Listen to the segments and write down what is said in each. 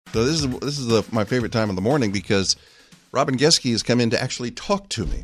So this is my favorite time of the morning because Robin Geske has come in to actually talk to me.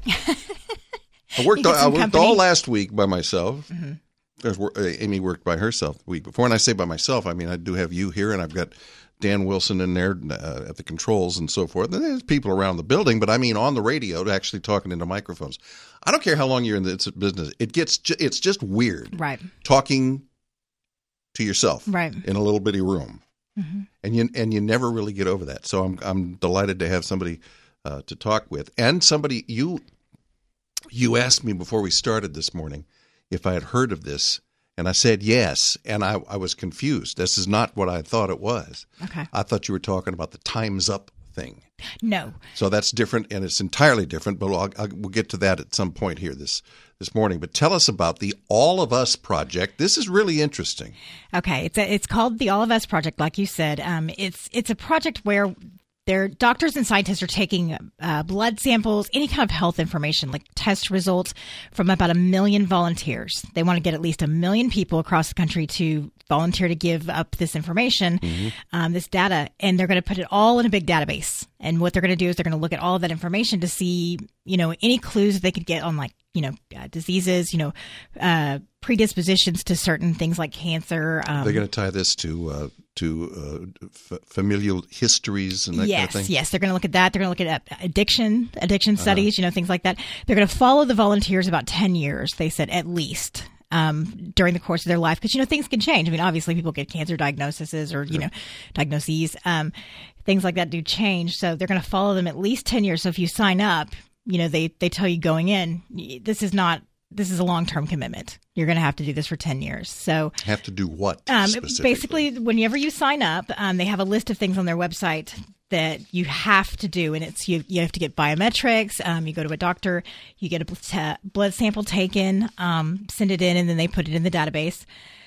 I worked all last week by myself. Mm-hmm. Amy worked by herself the week before. And I say by myself, I mean I do have you here, and I've got Dan Wilson in there at the controls and so forth. And there's people around the building, but I mean on the radio, actually talking into microphones. I don't care how long you're in this business. It's just weird, right? Talking to yourself, right, in a little bitty room, mm-hmm. and you never really get over that. So I'm delighted to have somebody to talk with, and somebody you asked me before we started this morning if I had heard of this. And I said yes, and I was confused. This is not what I thought it was. Okay. I thought you were talking about the Time's Up thing. No. So that's different, and it's entirely different, but we'll get to that at some point here this morning. But tell us about the All of Us Project. This is really interesting. Okay. It's called the All of Us Project, like you said. It's a project where their doctors and scientists are taking blood samples, any kind of health information, like test results from about 1 million volunteers. They want to get at least 1 million people across the country to volunteer to give up this information, mm-hmm. This data, and they're going to put it all in a big database. And what they're going to do is they're going to look at all of that information to see, any clues that they could get on, like, diseases, predispositions to certain things like cancer. They're going to tie this to familial histories and that kind of thing? Yes. They're going to look at that. They're going to look at addiction studies, things like that. They're going to follow the volunteers about 10 years, they said, at least. During the course of their life, because things can change. I mean, obviously, people get cancer diagnoses or diagnoses, things like that do change. So they're going to follow them at least 10 years. So if you sign up, they tell you going in, this is a long-term commitment. You're going to have to do this for 10 years. So have to do what? Basically, whenever you sign up, they have a list of things on their website that you have to do, and it's you have to get biometrics. You go to a doctor, you get a blood sample taken, send it in, and then they put it in the database.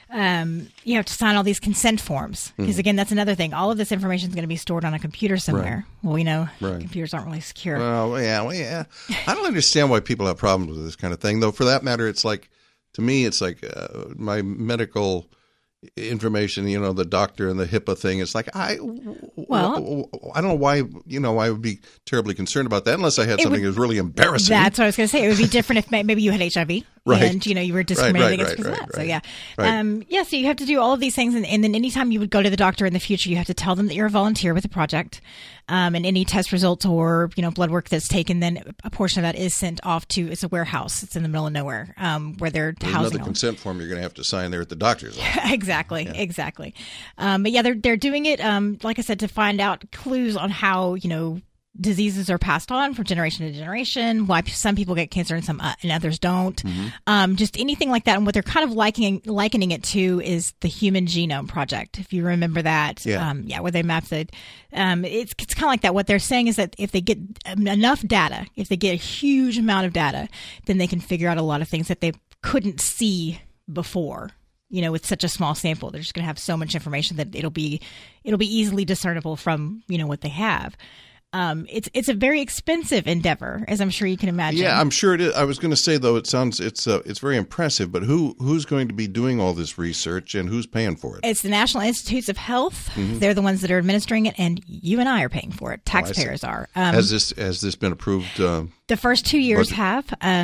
You have to sign all these consent forms because, again, that's another thing. All of this information is going to be stored on a computer somewhere. Right. Well, we know computers aren't really secure. Well, yeah. I don't understand why people have problems with this kind of thing, though. For that matter, it's like, to me, it's like my medical information, the doctor and the HIPAA thing. It's like, I don't know why, I would be terribly concerned about that unless I had something that was really embarrassing. That's what I was going to say. It would be different if maybe you had HIV. Right. And, you were discriminated against because of that. So, yeah. Right. So you have to do all of these things. And then anytime you would go to the doctor in the future, you have to tell them that you're a volunteer with the project. And any test results or, blood work that's taken, then a portion of that is sent off to, it's a warehouse. It's in the middle of nowhere where they're There's housing another consent form you're going to have to sign there at the doctor's office. Exactly. But yeah, they're doing it, like I said, to find out clues on how, diseases are passed on from generation to generation, why some people get cancer and some and others don't. Mm-hmm. Just anything like that. And what they're kind of likening it to is the Human Genome Project, if you remember that. Where they mapped it. It's kind of like that. What they're saying is that if they get enough data, if they get a huge amount of data, then they can figure out a lot of things that they couldn't see before. With such a small sample, they're just going to have so much information that it'll be easily discernible from, what they have. It's a very expensive endeavor, as I'm sure you can imagine. Yeah, I'm sure it is. I was going to say, though, it's very impressive, but who's going to be doing all this research and who's paying for it? It's the National Institutes of Health. Mm-hmm. They're the ones that are administering it, and you and I are paying for it. Taxpayers are. Has this been approved? The first 2 years have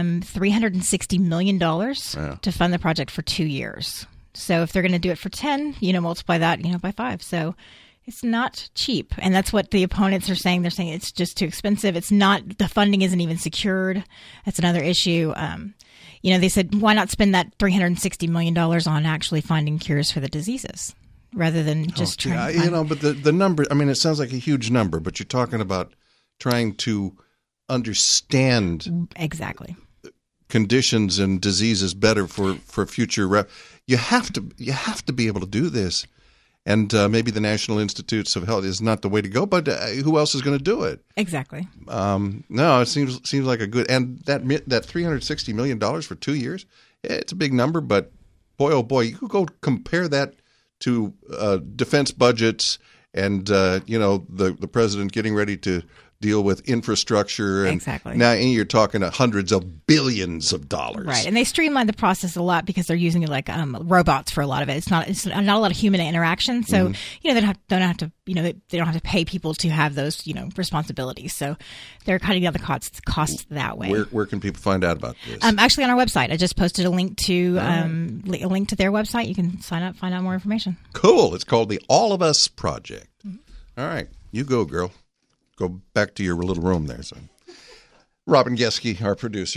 $360 million to fund the project for 2 years. So if they're going to do it for 10, multiply that, by 5. So it's not cheap. And that's what the opponents are saying. They're saying it's just too expensive. It's not, the funding isn't even secured. That's another issue. They said, why not spend that $360 million on actually finding cures for the diseases rather than just trying to find... but the number, it sounds like a huge number, but you're talking about trying to understand... Exactly. ...conditions and diseases better for future... You have to be able to do this. And maybe the National Institutes of Health is not the way to go, but who else is going to do it? Exactly. No, it seems like a good, and that $360 million for 2 years, it's a big number, but boy, oh boy, you could go compare that to defense budgets and, the president getting ready to deal with infrastructure. And exactly. Now you're talking to hundreds of billions of dollars. Right. And they streamline the process a lot because they're using like robots for a lot of it. It's not a lot of human interaction. So, they don't have to, they don't have to pay people to have those, responsibilities. So they're cutting down the costs that way. Where can people find out about this? Actually on our website. I just posted a link to their website. You can sign up, find out more information. Cool. It's called the All of Us Project. All right. You go, girl. Go back to your little room there, son. Robin Geske, our producer.